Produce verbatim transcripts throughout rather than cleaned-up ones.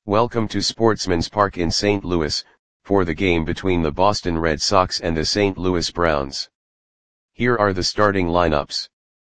Welcome to Sportsman's Park in Saint Louis, for the game between the Boston Red Sox and the Saint Louis Browns. Here are the starting lineups.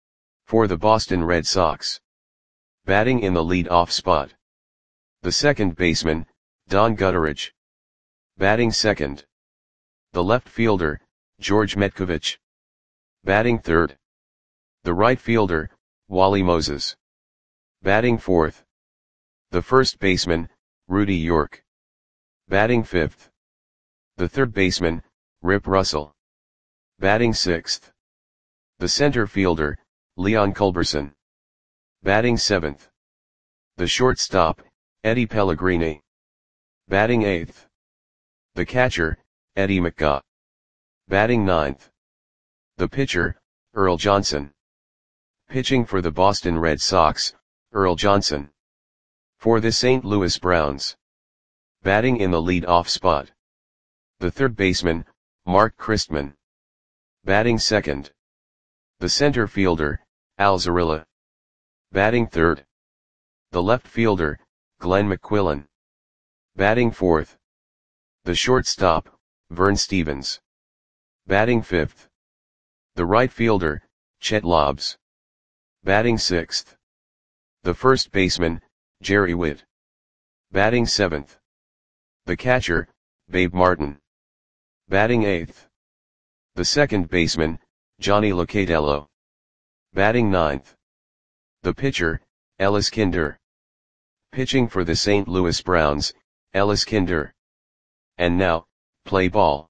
For the Boston Red Sox. Batting in the lead-off spot. The second baseman, Don Gutteridge. Batting second. The left fielder, George Metcovich. Batting third. The right fielder, Wally Moses. Batting fourth. The first baseman, Rudy York. Batting fifth. The third baseman, Rip Russell. Batting sixth. The center fielder, Leon Culberson. Batting seventh. The shortstop, Eddie Pellegrini. Batting eighth. The catcher, Eddie McGaw. Batting ninth. The pitcher, Earl Johnson. Pitching for the Boston Red Sox, Earl Johnson. For the Saint Louis Browns. Batting in the lead-off spot. The third baseman, Mark Christman. Batting second. The center fielder, Al Zarilla. Batting third. The left fielder, Glenn McQuillan. Batting fourth. The shortstop, Vern Stevens. Batting fifth. The right fielder, Chet Lobbs. Batting sixth. The first baseman, Jerry Witt. Batting seventh. The catcher, Babe Martin. Batting eighth. The second baseman, Johnny Locatello. Batting ninth. The pitcher, Ellis Kinder. Pitching for the Saint Louis Browns, Ellis Kinder. And now, play ball.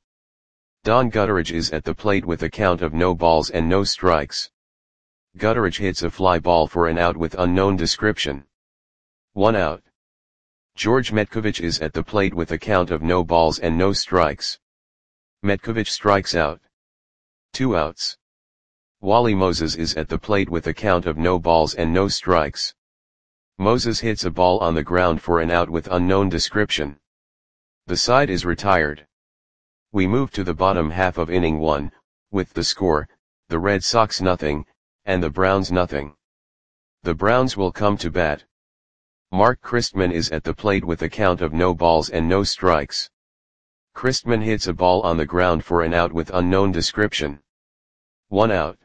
Don Gutteridge is at the plate with a count of no balls and no strikes. Gutteridge hits a fly ball for an out with unknown description. One out. George Metcovich is at the plate with a count of no balls and no strikes. Metcovich strikes out. Two outs. Wally Moses is at the plate with a count of no balls and no strikes. Moses hits a ball on the ground for an out with unknown description. The side is retired. We move to the bottom half of inning one, with the score, the Red Sox nothing, and the Browns nothing. The Browns will come to bat. Mark Christman is at the plate with a count of no balls and no strikes. Christman hits a ball on the ground for an out with unknown description. One out.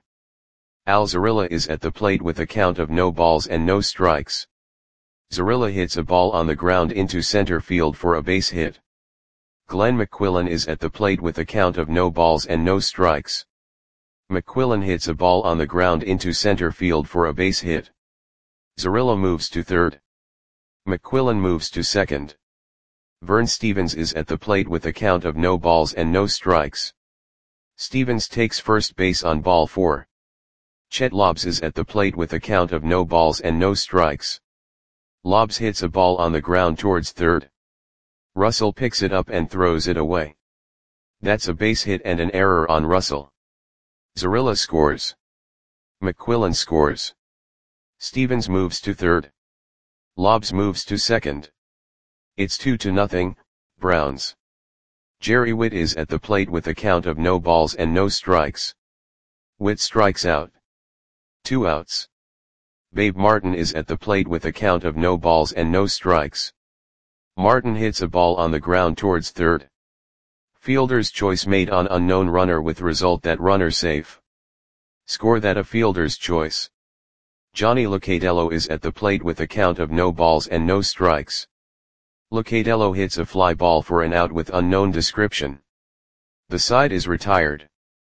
Al Zarilla is at the plate with a count of no balls and no strikes. Zarilla hits a ball on the ground into center field for a base hit. Glenn McQuillan is at the plate with a count of no balls and no strikes. McQuillan hits a ball on the ground into center field for a base hit. Zarilla moves to third. McQuillan moves to second. Vern Stevens is at the plate with a count of no balls and no strikes. Stevens takes first base on ball four. Chet Lobbs is at the plate with a count of no balls and no strikes. Lobbs hits a ball on the ground towards third. Russell picks it up and throws it away. That's a base hit and an error on Russell. Zarilla scores. McQuillan scores. Stevens moves to third. Lobbs moves to second. It's two to nothing, Browns. Jerry Witt is at the plate with a count of no balls and no strikes. Witt strikes out. Two outs. Babe Martin is at the plate with a count of no balls and no strikes. Martin hits a ball on the ground towards third. Fielder's choice made on unknown runner with result that runner safe. Score that a fielder's choice. Johnny Locatello is at the plate with a count of no balls and no strikes. Locatello hits a fly ball for an out with unknown description. The side is retired.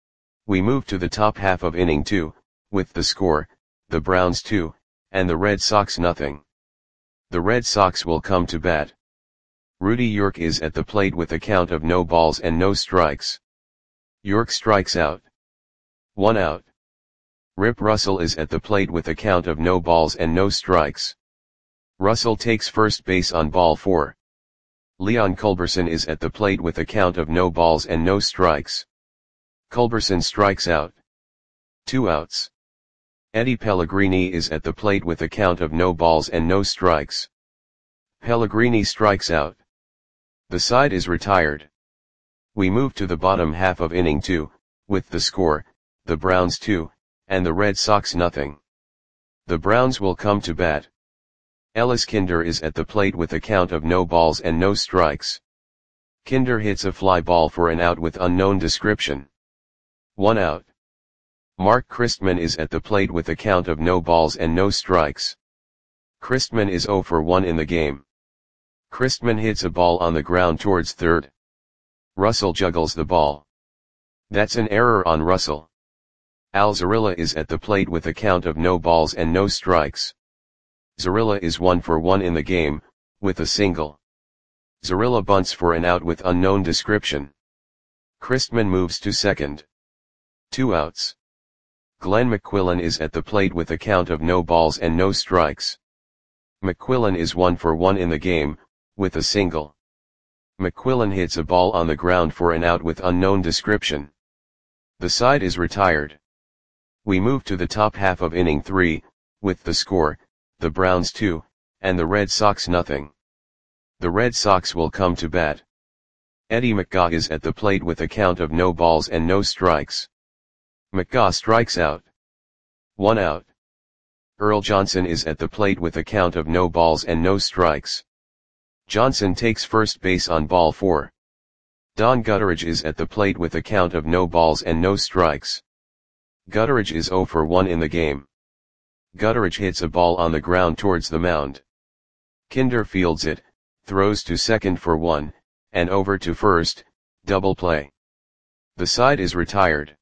We move to the top half of inning two, with the score, the Browns two, and the Red Sox nothing. The Red Sox will come to bat. Rudy York is at the plate with a count of no balls and no strikes. York strikes out. One out. Rip Russell is at the plate with a count of no balls and no strikes. Russell takes first base on ball four. Leon Culberson is at the plate with a count of no balls and no strikes. Culberson strikes out. Two outs. Eddie Pellegrini is at the plate with a count of no balls and no strikes. Pellegrini strikes out. The side is retired. We move to the bottom half of inning two, with the score, the Browns two, and the Red Sox nothing. The Browns will come to bat. Ellis Kinder is at the plate with a count of no balls and no strikes. Kinder hits a fly ball for an out with unknown description. One out. Mark Christman is at the plate with a count of no balls and no strikes. Christman is zero for one in the game. Christman hits a ball on the ground towards third. Russell juggles the ball. That's an error on Russell. Al Zarilla is at the plate with a count of no balls and no strikes. Zarilla is one for one in the game, with a single. Zarilla bunts for an out with unknown description. Christman moves to second. Two outs. Glenn McQuillan is at the plate with a count of no balls and no strikes. McQuillan is one for one in the game, with a single. McQuillan hits a ball on the ground for an out with unknown description. The side is retired. We move to the top half of inning three, with the score, the Browns two, and the Red Sox nothing. The Red Sox will come to bat. Eddie McGaw is at the plate with a count of no balls and no strikes. McGaw strikes out. One out. Earl Johnson is at the plate with a count of no balls and no strikes. Johnson takes first base on ball four. Don Gutteridge is at the plate with a count of no balls and no strikes. Gutteridge is zero for one in the game. Gutteridge hits a ball on the ground towards the mound. Kinder fields it, throws to second for one, and over to first, double play. The side is retired.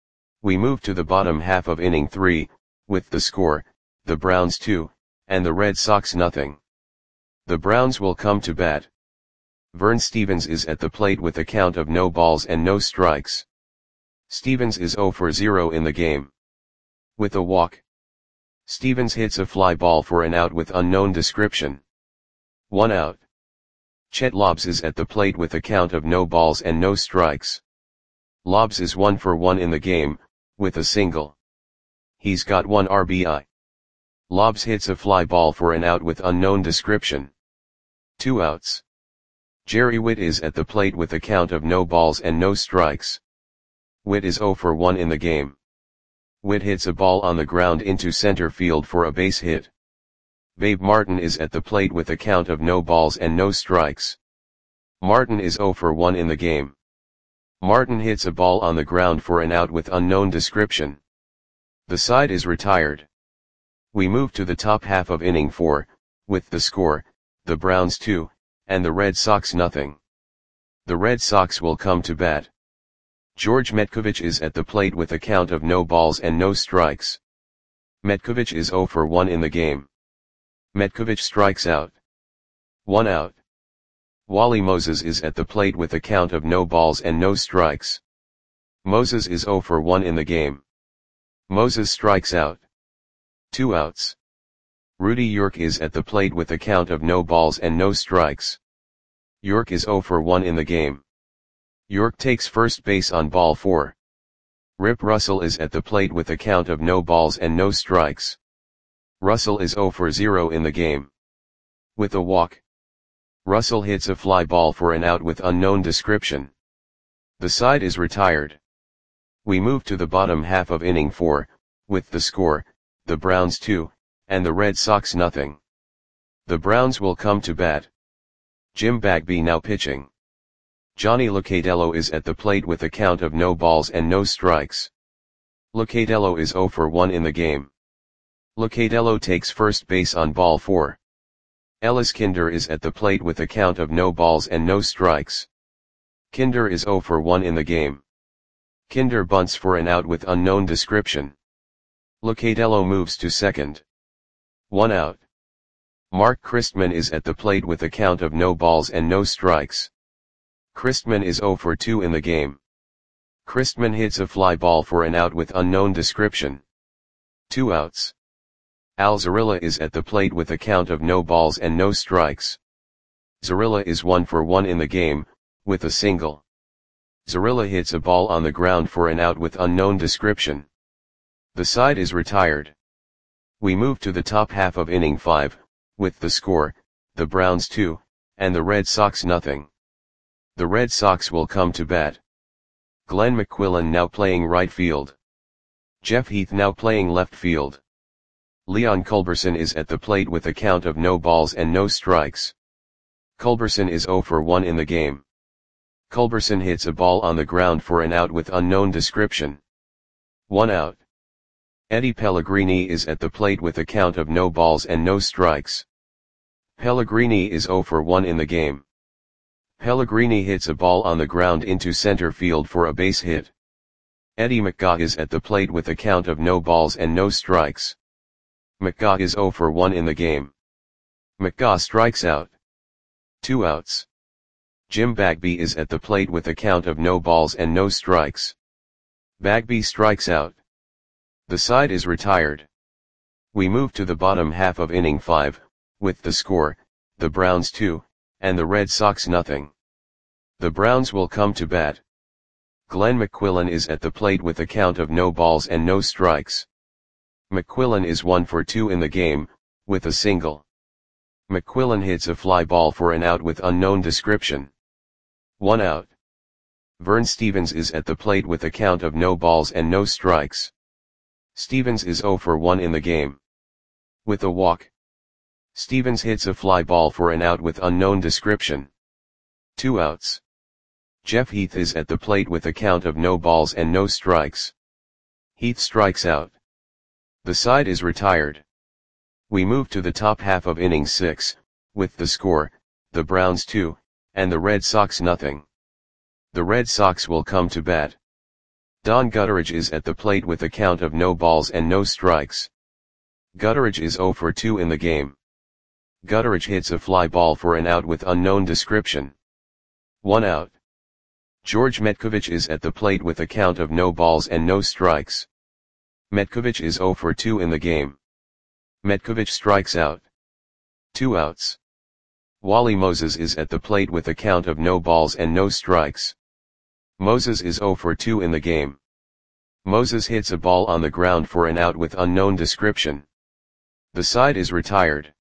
We move to the bottom half of inning three, with the score, the Browns two, and the Red Sox nothing. The Browns will come to bat. Vern Stevens is at the plate with a count of no balls and no strikes. Stevens is zero for zero in the game. With a walk. Stevens hits a fly ball for an out with unknown description. One out. Chet Lobbs is at the plate with a count of no balls and no strikes. Lobbs is one for one in the game, with a single. He's got one R B I. Lobbs hits a fly ball for an out with unknown description. Two outs. Jerry Witt is at the plate with a count of no balls and no strikes. Witt is zero for one in the game. Witt hits a ball on the ground into center field for a base hit. Babe Martin is at the plate with a count of no balls and no strikes. Martin is zero for one in the game. Martin hits a ball on the ground for an out with unknown description. The side is retired. We move to the top half of inning four, with the score, the Browns two, and the Red Sox nothing. The Red Sox will come to bat. George Metkovich is at the plate with a count of no balls and no strikes. Metkovich is zero for one in the game. Metkovich strikes out. One out. Wally Moses is at the plate with a count of no balls and no strikes. Moses is zero for one in the game. Moses strikes out. Two outs. Rudy York is at the plate with a count of no balls and no strikes. York is zero for one in the game. York takes first base on ball four. Rip Russell is at the plate with a count of no balls and no strikes. Russell is zero for zero in the game. With a walk. Russell hits a fly ball for an out with unknown description. The side is retired. We move to the bottom half of inning four, with the score, the Browns two, and the Red Sox nothing. The Browns will come to bat. Jim Bagby now pitching. Johnny Locatello is at the plate with a count of no balls and no strikes. Locatello is zero for one in the game. Locatello takes first base on ball four. Ellis Kinder is at the plate with a count of no balls and no strikes. Kinder is zero for one in the game. Kinder bunts for an out with unknown description. Locatello moves to second. One out. Mark Christman is at the plate with a count of no balls and no strikes. Christman is zero for two in the game. Christman hits a fly ball for an out with unknown description. Two outs. Al Zarilla is at the plate with a count of no balls and no strikes. Zarilla is one for one in the game, with a single. Zarilla hits a ball on the ground for an out with unknown description. The side is retired. We move to the top half of inning five, with the score, the Browns two, and the Red Sox nothing. The Red Sox will come to bat. Glenn McQuillan now playing right field. Jeff Heath now playing left field. Leon Culberson is at the plate with a count of no balls and no strikes. Culberson is zero for one in the game. Culberson hits a ball on the ground for an out with unknown description. One out. Eddie Pellegrini is at the plate with a count of no balls and no strikes. Pellegrini is zero for one in the game. Pellegrini hits a ball on the ground into center field for a base hit. Eddie McGaw is at the plate with a count of no balls and no strikes. McGaw is zero for one in the game. McGaw strikes out. Two outs. Jim Bagby is at the plate with a count of no balls and no strikes. Bagby strikes out. The side is retired. We move to the bottom half of inning five, with the score, the Browns two, and the Red Sox nothing. The Browns will come to bat. Glenn McQuillan is at the plate with a count of no balls and no strikes. McQuillan is one for two in the game, with a single. McQuillan hits a fly ball for an out with unknown description. One out. Vern Stevens is at the plate with a count of no balls and no strikes. Stevens is zero for one in the game. With a walk. Stevens hits a fly ball for an out with unknown description. Two outs. Jeff Heath is at the plate with a count of no balls and no strikes. Heath strikes out. The side is retired. We move to the top half of inning six, with the score, the Browns two, and the Red Sox nothing. The Red Sox will come to bat. Don Gutteridge is at the plate with a count of no balls and no strikes. Gutteridge is zero for two in the game. Gutteridge hits a fly ball for an out with unknown description. One out. George Metkovich is at the plate with a count of no balls and no strikes. Metkovich is zero for two in the game. Metkovich strikes out. Two outs. Wally Moses is at the plate with a count of no balls and no strikes. Moses is zero for two in the game. Moses hits a ball on the ground for an out with unknown description. The side is retired.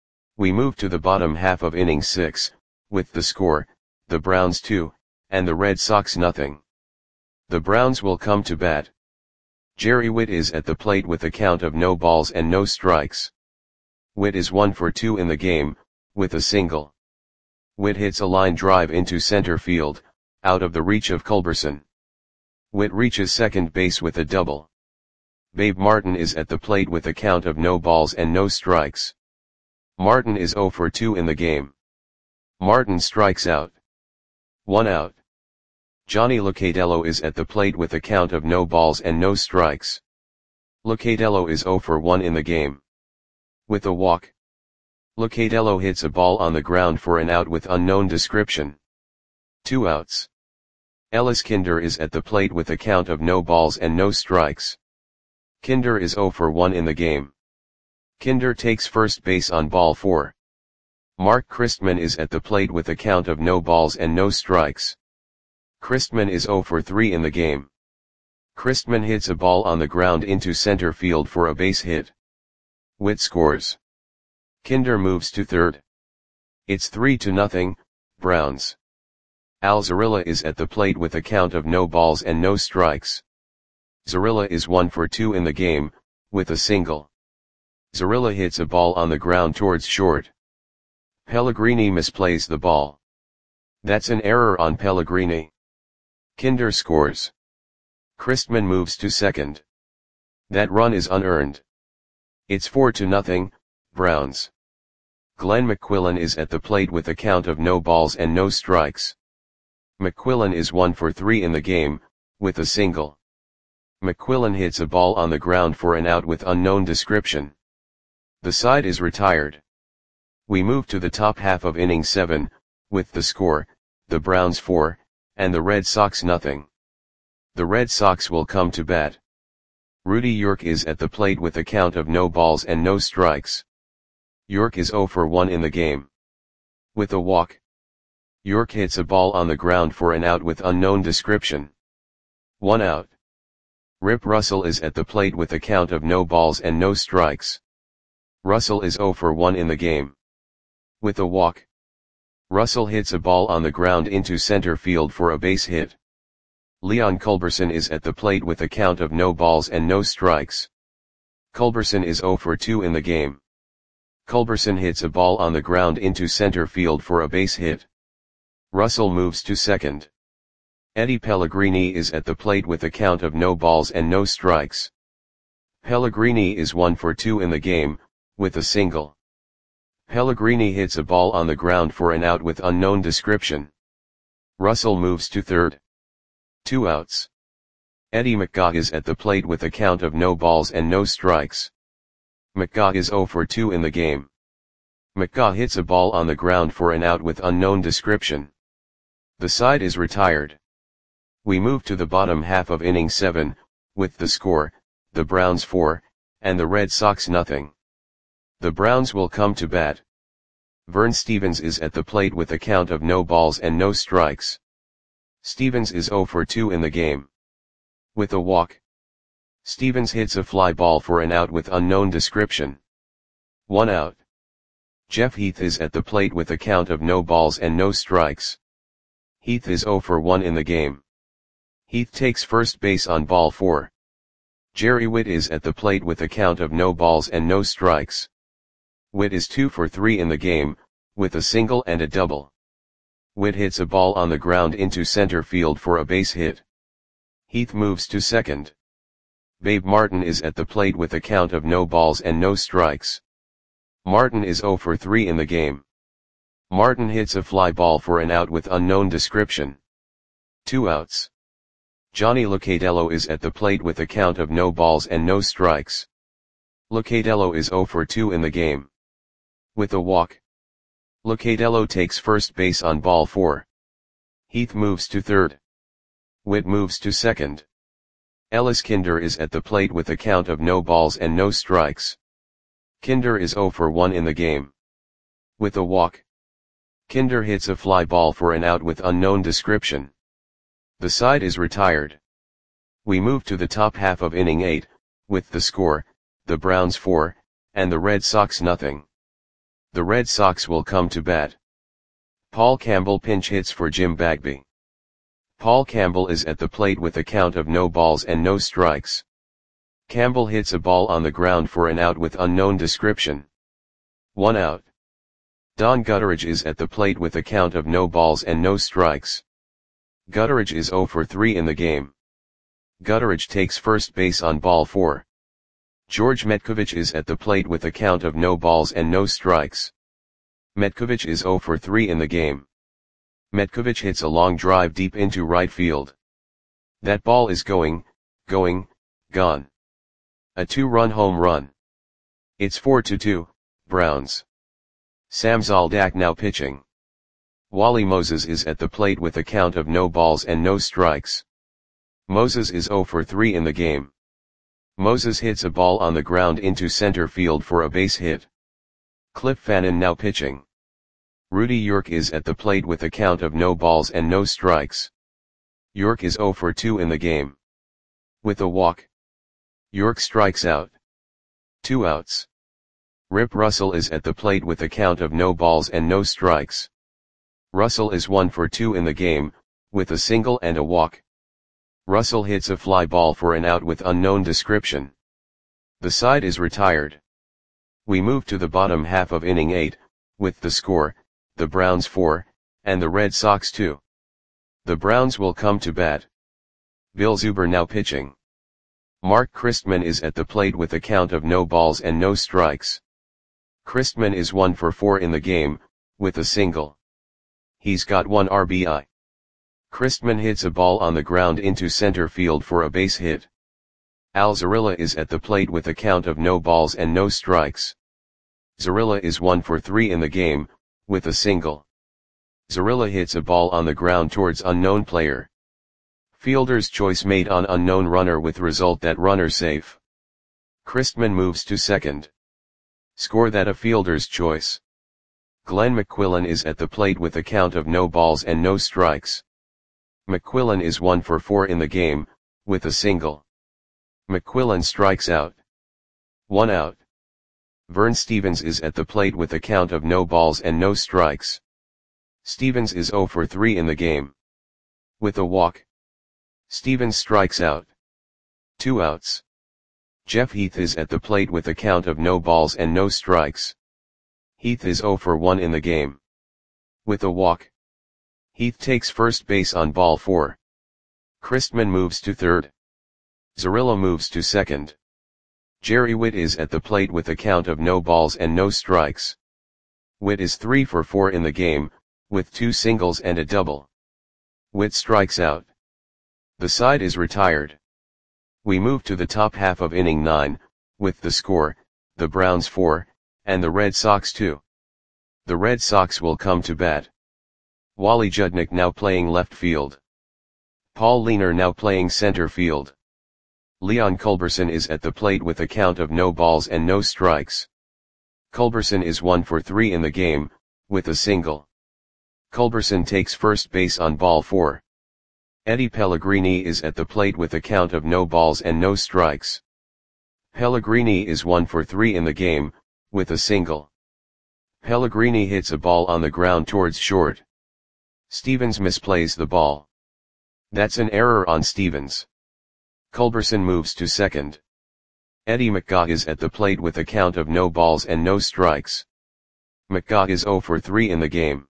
We move to the bottom half of inning six, with the score, the Browns two, and the Red Sox nothing. The Browns will come to bat. Jerry Witt is at the plate with a count of no balls and no strikes. Witt is one for two in the game, with a single. Witt hits a line drive into center field, out of the reach of Culberson. Witt reaches second base with a double. Babe Martin is at the plate with a count of no balls and no strikes. Martin is zero for two in the game. Martin strikes out. One out. Johnny Locadello is at the plate with a count of no balls and no strikes. Locadello is zero for one in the game. With a walk. Locadello hits a ball on the ground for an out with unknown description. Two outs. Ellis Kinder is at the plate with a count of no balls and no strikes. Kinder is zero for one in the game. Kinder takes first base on ball four. Mark Christman is at the plate with a count of no balls and no strikes. Christman is zero for three in the game. Christman hits a ball on the ground into center field for a base hit. Witt scores. Kinder moves to third. It's three to nothing, Browns. Al Zarilla is at the plate with a count of no balls and no strikes. Zarilla is one for two in the game, with a single. Zarilla hits a ball on the ground towards short. Pellegrini misplays the ball. That's an error on Pellegrini. Kinder scores. Christman moves to second. That run is unearned. It's four to nothing, Browns. Glenn McQuillan is at the plate with a count of no balls and no strikes. McQuillan is one for three in the game, with a single. McQuillan hits a ball on the ground for an out with unknown description. The side is retired. We move to the top half of inning seven, with the score, the Browns four, and the Red Sox nothing. The Red Sox will come to bat. Rudy York is at the plate with a count of no balls and no strikes. York is zero for one in the game. With a walk. York hits a ball on the ground for an out with unknown description. One out. Rip Russell is at the plate with a count of no balls and no strikes. Russell is zero for one in the game. With a walk. Russell hits a ball on the ground into center field for a base hit. Leon Culberson is at the plate with a count of no balls and no strikes. Culberson is zero for two in the game. Culberson hits a ball on the ground into center field for a base hit. Russell moves to second. Eddie Pellegrini is at the plate with a count of no balls and no strikes. Pellegrini is one for two in the game, with a single. Pellegrini hits a ball on the ground for an out with unknown description. Russell moves to third. Two outs. Eddie McGaw is at the plate with a count of no balls and no strikes. McGaw is zero for two in the game. McGaw hits a ball on the ground for an out with unknown description. The side is retired. We move to the bottom half of inning seven, with the score, the Browns four, and the Red Sox nothing. The Browns will come to bat. Vern Stephens is at the plate with a count of no balls and no strikes. Stephens is zero for two in the game. With a walk. Stephens hits a fly ball for an out with unknown description. One out. Jeff Heath is at the plate with a count of no balls and no strikes. Heath is zero for one in the game. Heath takes first base on ball four. Jerry Witt is at the plate with a count of no balls and no strikes. Witt is two for three in the game, with a single and a double. Witt hits a ball on the ground into center field for a base hit. Heath moves to second. Babe Martin is at the plate with a count of no balls and no strikes. Martin is zero for three in the game. Martin hits a fly ball for an out with unknown description. Two outs. Johnny Locatello is at the plate with a count of no balls and no strikes. Locatello is zero for two in the game. With a walk. Locatello takes first base on ball four. Heath moves to third. Witt moves to second. Ellis Kinder is at the plate with a count of no balls and no strikes. Kinder is zero for one in the game. With a walk. Kinder hits a fly ball for an out with unknown description. The side is retired. We move to the top half of inning eight, with the score, the Browns four, and the Red Sox nothing. The Red Sox will come to bat. Paul Campbell pinch hits for Jim Bagby. Paul Campbell is at the plate with a count of no balls and no strikes. Campbell hits a ball on the ground for an out with unknown description. One out. Don Gutteridge is at the plate with a count of no balls and no strikes. Gutteridge is zero for three in the game. Gutteridge takes first base on ball four. George Metkovich is at the plate with a count of no balls and no strikes. Metkovich is zero for three in the game. Metkovich hits a long drive deep into right field. That ball is going, going, gone. A two-run home run. It's four to two, Browns. Sam Zoldak now pitching. Wally Moses is at the plate with a count of no balls and no strikes. Moses is zero for three in the game. Moses hits a ball on the ground into center field for a base hit. Cliff Fannin now pitching. Rudy York is at the plate with a count of no balls and no strikes. York is zero for two in the game. With a walk. York strikes out. Two outs. Rip Russell is at the plate with a count of no balls and no strikes. Russell is one for two in the game, with a single and a walk. Russell hits a fly ball for an out with unknown description. The side is retired. We move to the bottom half of inning eight, with the score, the Browns four, and the Red Sox two. The Browns will come to bat. Bill Zuber now pitching. Mark Christman is at the plate with a count of no balls and no strikes. Christman is one for four in the game, with a single. He's got one R B I. Christman hits a ball on the ground into center field for a base hit. Al Zarilla is at the plate with a count of no balls and no strikes. Zarilla is one for three in the game, with a single. Zarilla hits a ball on the ground towards unknown player. Fielder's choice made on unknown runner with result that runner safe. Christman moves to second. Score that a fielder's choice. Glenn McQuillan is at the plate with a count of no balls and no strikes. McQuillan is one for four in the game, with a single. McQuillan strikes out. One out. Vern Stephens is at the plate with a count of no balls and no strikes. Stephens is zero for three in the game. With a walk. Stephens strikes out. Two outs. Jeff Heath is at the plate with a count of no balls and no strikes. Heath is zero for one in the game. With a walk. Heath takes first base on ball four. Christman moves to third. Zerillo moves to second. Jerry Witt is at the plate with a count of no balls and no strikes. Witt is three for four in the game, with two singles and a double. Witt strikes out. The side is retired. We move to the top half of inning nine, with the score, the Browns four, and the Red Sox two. The Red Sox will come to bat. Wally Judnick now playing left field. Paul Leaner now playing center field. Leon Culberson is at the plate with a count of no balls and no strikes. Culberson is one for three in the game, with a single. Culberson takes first base on ball four. Eddie Pellegrini is at the plate with a count of no balls and no strikes. Pellegrini is one for three in the game, with a single. Pellegrini hits a ball on the ground towards short. Stevens misplays the ball. That's an error on Stevens. Culberson moves to second. Eddie McGaw is at the plate with a count of no balls and no strikes. McGaw is zero for three in the game.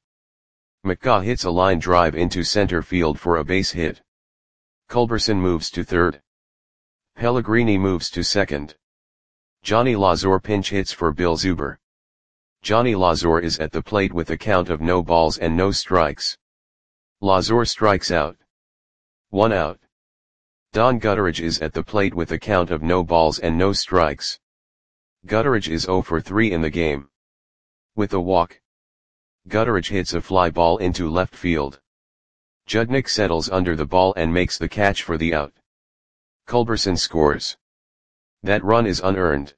McGaw hits a line drive into center field for a base hit. Culberson moves to third. Pellegrini moves to second. Johnny Lazor pinch hits for Bill Zuber. Johnny Lazor is at the plate with a count of no balls and no strikes. Lazor strikes out. One out. Don Gutteridge is at the plate with a count of no balls and no strikes. Gutteridge is zero for three in the game. With a walk. Gutteridge hits a fly ball into left field. Judnick settles under the ball and makes the catch for the out. Culberson scores. That run is unearned.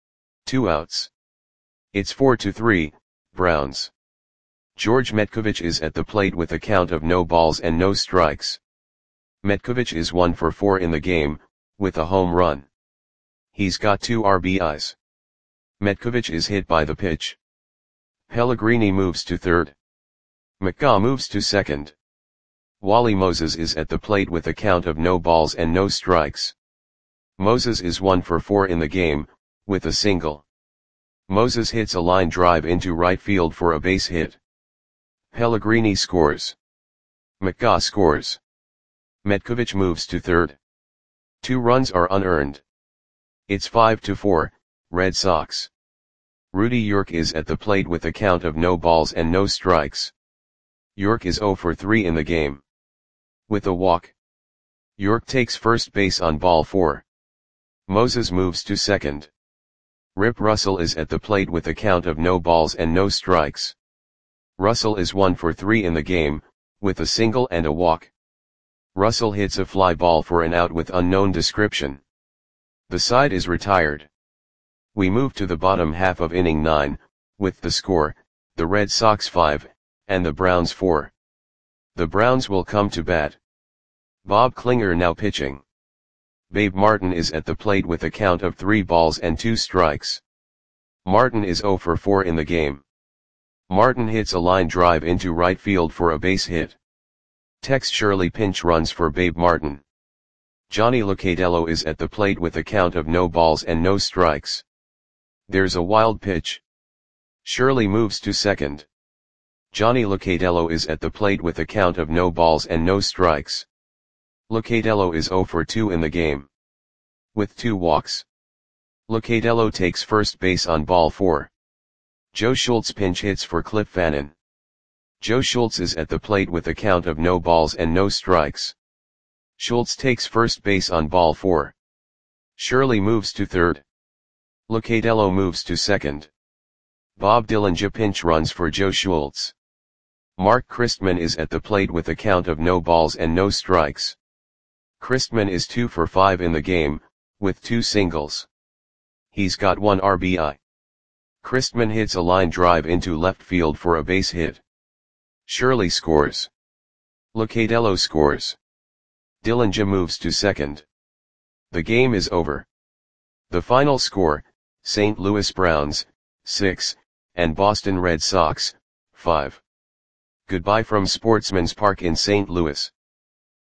Two outs. It's four to three, Browns. George Metkovich is at the plate with a count of no balls and no strikes. Metkovich is one for four in the game, with a home run. He's got two R B Is. Metkovich is hit by the pitch. Pellegrini moves to third. McGaw moves to second. Wally Moses is at the plate with a count of no balls and no strikes. Moses is one for four in the game, with a single. Moses hits a line drive into right field for a base hit. Pellegrini scores. McGaw scores. Metkovich moves to third. Two runs are unearned. It's five to four, Red Sox. Rudy York is at the plate with a count of no balls and no strikes. York is zero for three in the game. With a walk. York takes first base on ball four. Moses moves to second. Rip Russell is at the plate with a count of no balls and no strikes. Russell is one for three in the game, with a single and a walk. Russell hits a fly ball for an out with unknown description. The side is retired. We move to the bottom half of inning nine, with the score, the Red Sox five, and the Browns four. The Browns will come to bat. Bob Klinger now pitching. Babe Martin is at the plate with a count of three balls and two strikes. Martin is zero for four in the game. Martin hits a line drive into right field for a base hit. Tex Shirley pinch runs for Babe Martin. Johnny Locatello is at the plate with a count of no balls and no strikes. There's a wild pitch. Shirley moves to second. Johnny Locatello is at the plate with a count of no balls and no strikes. Locatello is zero for two in the game. With two walks. Locatello takes first base on ball four. Joe Schultz pinch hits for Cliff Fannin. Joe Schultz is at the plate with a count of no balls and no strikes. Schultz takes first base on ball four. Shirley moves to third. Locatello moves to second. Bob Dillinger pinch runs for Joe Schultz. Mark Christman is at the plate with a count of no balls and no strikes. Christman is two for five in the game, with two singles. He's got one R B I. Christman hits a line drive into left field for a base hit. Shirley scores. Locatello scores. Dillinger moves to second. The game is over. The final score, Saint Louis Browns, six, and Boston Red Sox, five. Goodbye from Sportsman's Park in Saint Louis.